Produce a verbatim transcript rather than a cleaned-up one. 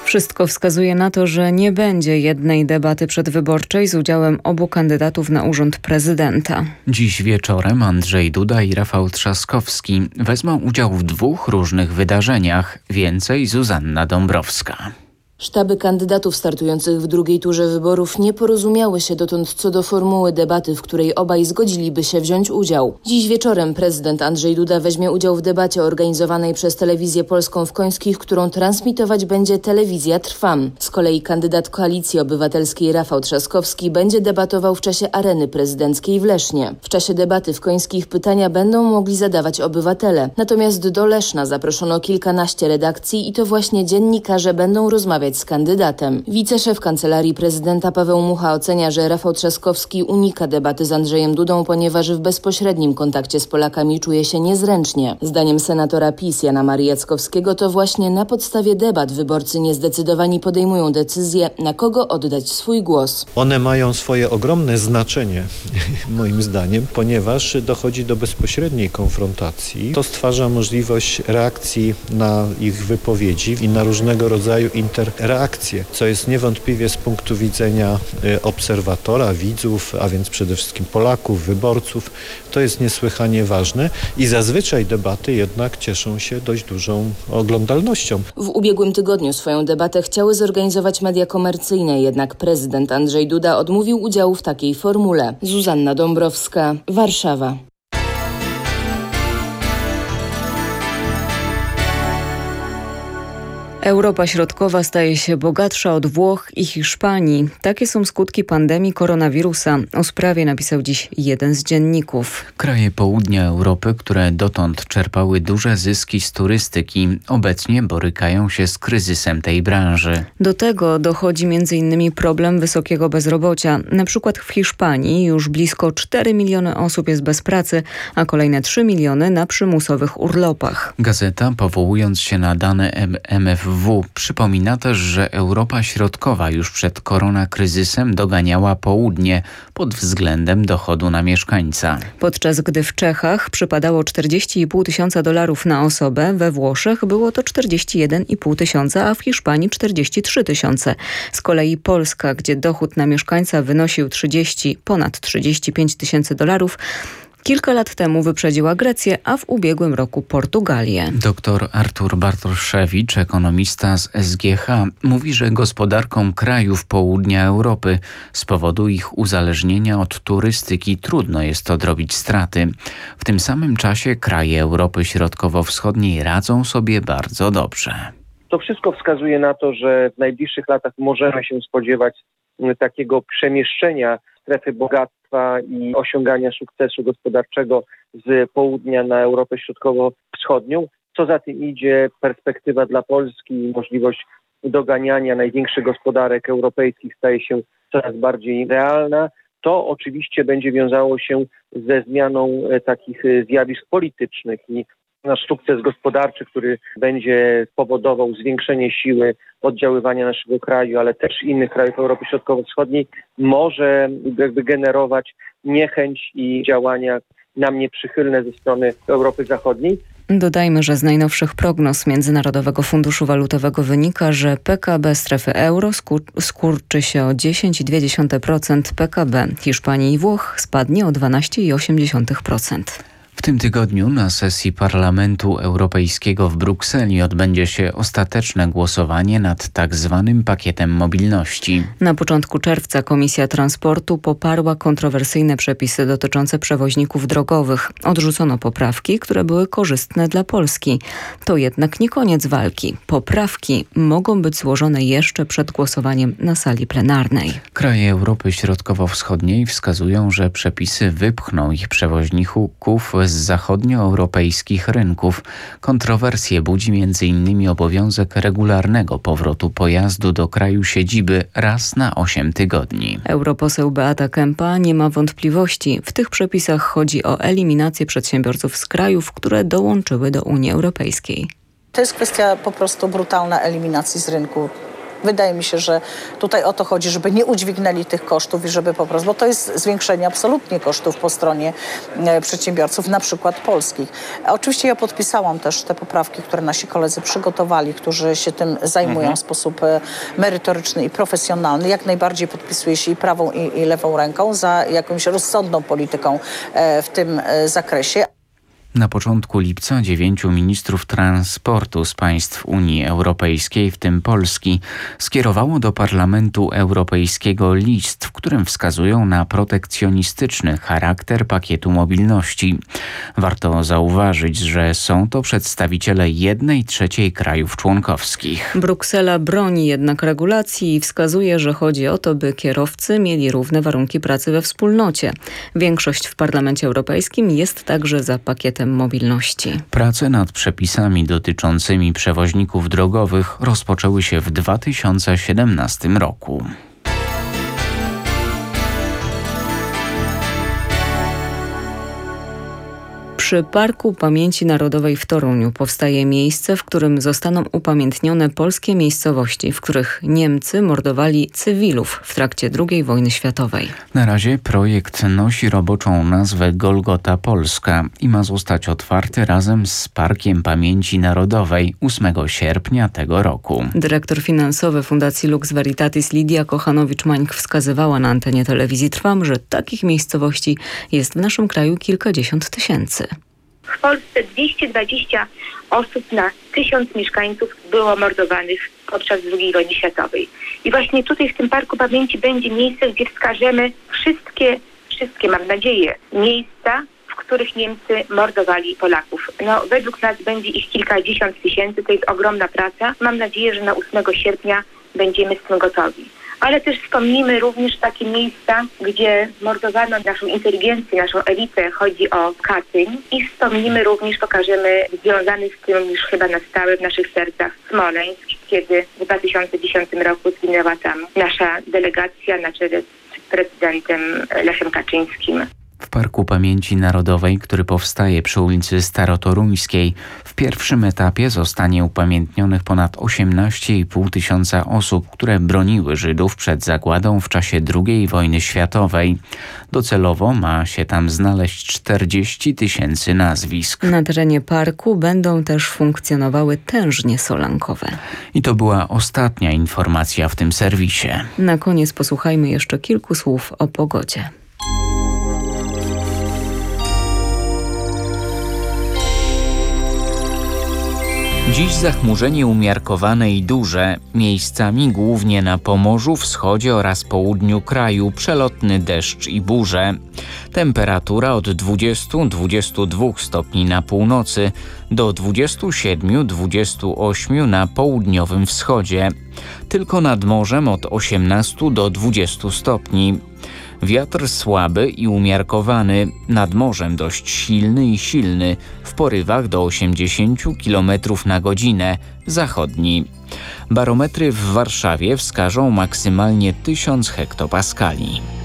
Wszystko wskazuje na to, że nie będzie jednej debaty przedwyborczej z udziałem obu kandydatów na urząd prezydenta. Dziś wieczorem Andrzej Duda i Rafał Trzaskowski wezmą udział w dwóch różnych wydarzeniach. Więcej Zuzanna Dąbrowska. Sztaby kandydatów startujących w drugiej turze wyborów nie porozumiały się dotąd co do formuły debaty, w której obaj zgodziliby się wziąć udział. Dziś wieczorem prezydent Andrzej Duda weźmie udział w debacie organizowanej przez Telewizję Polską w Końskich, którą transmitować będzie telewizja Trwam. Z kolei kandydat Koalicji Obywatelskiej Rafał Trzaskowski będzie debatował w czasie areny prezydenckiej w Lesznie. W czasie debaty w Końskich pytania będą mogli zadawać obywatele. Natomiast do Leszna zaproszono kilkanaście redakcji i to właśnie dziennikarze będą rozmawiać z kandydatem. Wiceszef Kancelarii Prezydenta Paweł Mucha ocenia, że Rafał Trzaskowski unika debaty z Andrzejem Dudą, ponieważ w bezpośrednim kontakcie z Polakami czuje się niezręcznie. Zdaniem senatora PiS Jana Marii Jackowskiego to właśnie na podstawie debat wyborcy niezdecydowani podejmują decyzję, na kogo oddać swój głos. One mają swoje ogromne znaczenie, moim zdaniem, ponieważ dochodzi do bezpośredniej konfrontacji. To stwarza możliwość reakcji na ich wypowiedzi i na różnego rodzaju inter reakcje, co jest niewątpliwie z punktu widzenia obserwatora, widzów, a więc przede wszystkim Polaków, wyborców, to jest niesłychanie ważne i zazwyczaj debaty jednak cieszą się dość dużą oglądalnością. W ubiegłym tygodniu swoją debatę chciały zorganizować media komercyjne, jednak prezydent Andrzej Duda odmówił udziału w takiej formule. Zuzanna Dąbrowska, Warszawa. Europa Środkowa staje się bogatsza od Włoch i Hiszpanii. Takie są skutki pandemii koronawirusa. O sprawie napisał dziś jeden z dzienników. Kraje południa Europy, które dotąd czerpały duże zyski z turystyki, obecnie borykają się z kryzysem tej branży. Do tego dochodzi między innymi problem wysokiego bezrobocia. Na przykład w Hiszpanii już blisko cztery miliony osób jest bez pracy, a kolejne trzy miliony na przymusowych urlopach. Gazeta, powołując się na dane M F W, przypomina też, że Europa Środkowa już przed koronakryzysem doganiała południe pod względem dochodu na mieszkańca. Podczas gdy w Czechach przypadało czterdzieści i pół tysiąca dolarów na osobę, we Włoszech było to czterdzieści jeden i pół tysiąca, a w Hiszpanii czterdzieści trzy tysiące. Z kolei Polska, gdzie dochód na mieszkańca wynosił trzydzieści, ponad trzydzieści pięć tysięcy dolarów, kilka lat temu wyprzedziła Grecję, a w ubiegłym roku Portugalię. Doktor Artur Bartoszewicz, ekonomista z S G H, mówi, że gospodarkom krajów południa Europy z powodu ich uzależnienia od turystyki trudno jest odrobić straty. W tym samym czasie kraje Europy Środkowo-Wschodniej radzą sobie bardzo dobrze. To wszystko wskazuje na to, że w najbliższych latach możemy się spodziewać takiego przemieszczenia strefy bogactwa i osiągania sukcesu gospodarczego z południa na Europę Środkowo-Wschodnią. Co za tym idzie, perspektywa dla Polski i możliwość doganiania największych gospodarek europejskich staje się coraz bardziej realna. To oczywiście będzie wiązało się ze zmianą takich zjawisk politycznych i nasz sukces gospodarczy, który będzie powodował zwiększenie siły oddziaływania naszego kraju, ale też innych krajów Europy Środkowo-Wschodniej, może jakby generować niechęć i działania nam nieprzychylne ze strony Europy Zachodniej. Dodajmy, że z najnowszych prognoz Międzynarodowego Funduszu Walutowego wynika, że P K B strefy euro skur- skurczy się o dziesięć przecinek dwa procent, P K B Hiszpanii i Włoch spadnie o dwanaście przecinek osiem procent. W tym tygodniu na sesji Parlamentu Europejskiego w Brukseli odbędzie się ostateczne głosowanie nad tak zwanym pakietem mobilności. Na początku czerwca Komisja Transportu poparła kontrowersyjne przepisy dotyczące przewoźników drogowych. Odrzucono poprawki, które były korzystne dla Polski. To jednak nie koniec walki. Poprawki mogą być złożone jeszcze przed głosowaniem na sali plenarnej. Kraje Europy Środkowo-Wschodniej wskazują, że przepisy wypchną ich przewoźników z zachodnioeuropejskich rynków. Kontrowersje budzi między innymi obowiązek regularnego powrotu pojazdu do kraju siedziby raz na osiem tygodni. Europoseł Beata Kempa nie ma wątpliwości. W tych przepisach chodzi o eliminację przedsiębiorców z krajów, które dołączyły do Unii Europejskiej. To jest kwestia po prostu brutalnej eliminacji z rynku Wydaje mi się, że tutaj o to chodzi, żeby nie udźwignęli tych kosztów i żeby po prostu, bo to jest zwiększenie absolutnie kosztów po stronie przedsiębiorców, na przykład polskich. Oczywiście ja podpisałam też te poprawki, które nasi koledzy przygotowali, którzy się tym zajmują mhm. w sposób merytoryczny i profesjonalny. Jak najbardziej podpisuję się i prawą, i, i lewą ręką za jakąś rozsądną polityką w tym zakresie. Na początku lipca dziewięciu ministrów transportu z państw Unii Europejskiej, w tym Polski, skierowało do Parlamentu Europejskiego list, w którym wskazują na protekcjonistyczny charakter pakietu mobilności. Warto zauważyć, że są to przedstawiciele jednej trzeciej krajów członkowskich. Bruksela broni jednak regulacji i wskazuje, że chodzi o to, by kierowcy mieli równe warunki pracy we wspólnocie. Większość w Parlamencie Europejskim jest także za pakietem mobilności. Prace nad przepisami dotyczącymi przewoźników drogowych rozpoczęły się w dwa tysiące siedemnastym roku. Przy Parku Pamięci Narodowej w Toruniu powstaje miejsce, w którym zostaną upamiętnione polskie miejscowości, w których Niemcy mordowali cywilów w trakcie drugiej wojny światowej. Na razie projekt nosi roboczą nazwę Golgota Polska i ma zostać otwarty razem z Parkiem Pamięci Narodowej ósmego sierpnia tego roku. Dyrektor finansowy Fundacji Lux Veritatis Lidia Kochanowicz-Mańk wskazywała na antenie telewizji Trwam, że takich miejscowości jest w naszym kraju kilkadziesiąt tysięcy. W Polsce dwieście dwadzieścia osób na tysiąc mieszkańców było mordowanych podczas drugiej wojny światowej. I właśnie tutaj w tym Parku Pamięci będzie miejsce, gdzie wskażemy wszystkie, wszystkie, mam nadzieję, miejsca, w których Niemcy mordowali Polaków. No, według nas będzie ich kilkadziesiąt tysięcy, to jest ogromna praca. Mam nadzieję, że na ósmego sierpnia będziemy z tym gotowi. Ale też wspomnimy również takie miejsca, gdzie mordowano naszą inteligencję, naszą elitę. Chodzi o Katyń. I wspomnimy również, pokażemy związany z tym już chyba na stałe w naszych sercach Smoleńsk, kiedy w dwa tysiące dziesiątym roku zginęła tam nasza delegacja na czele z prezydentem Lechem Kaczyńskim. W Parku Pamięci Narodowej, który powstaje przy ulicy Starotoruńskiej, w pierwszym etapie zostanie upamiętnionych ponad osiemnaście i pół tysiąca osób, które broniły Żydów przed zagładą w czasie drugiej wojny światowej. Docelowo ma się tam znaleźć czterdzieści tysięcy nazwisk. Na terenie parku będą też funkcjonowały tężnie solankowe. I to była ostatnia informacja w tym serwisie. Na koniec posłuchajmy jeszcze kilku słów o pogodzie. Dziś zachmurzenie umiarkowane i duże, miejscami głównie na Pomorzu, wschodzie oraz południu kraju, przelotny deszcz i burze. Temperatura od dwudziestu do dwudziestu dwóch stopni na północy do dwudziestu siedmiu do dwudziestu ośmiu na południowym wschodzie. Tylko nad morzem od osiemnastu do dwudziestu stopni. Wiatr słaby i umiarkowany, nad morzem dość silny i silny, w porywach do osiemdziesięciu kilometrów na godzinę, zachodni. Barometry w Warszawie wskażą maksymalnie tysiąc hektopaskali.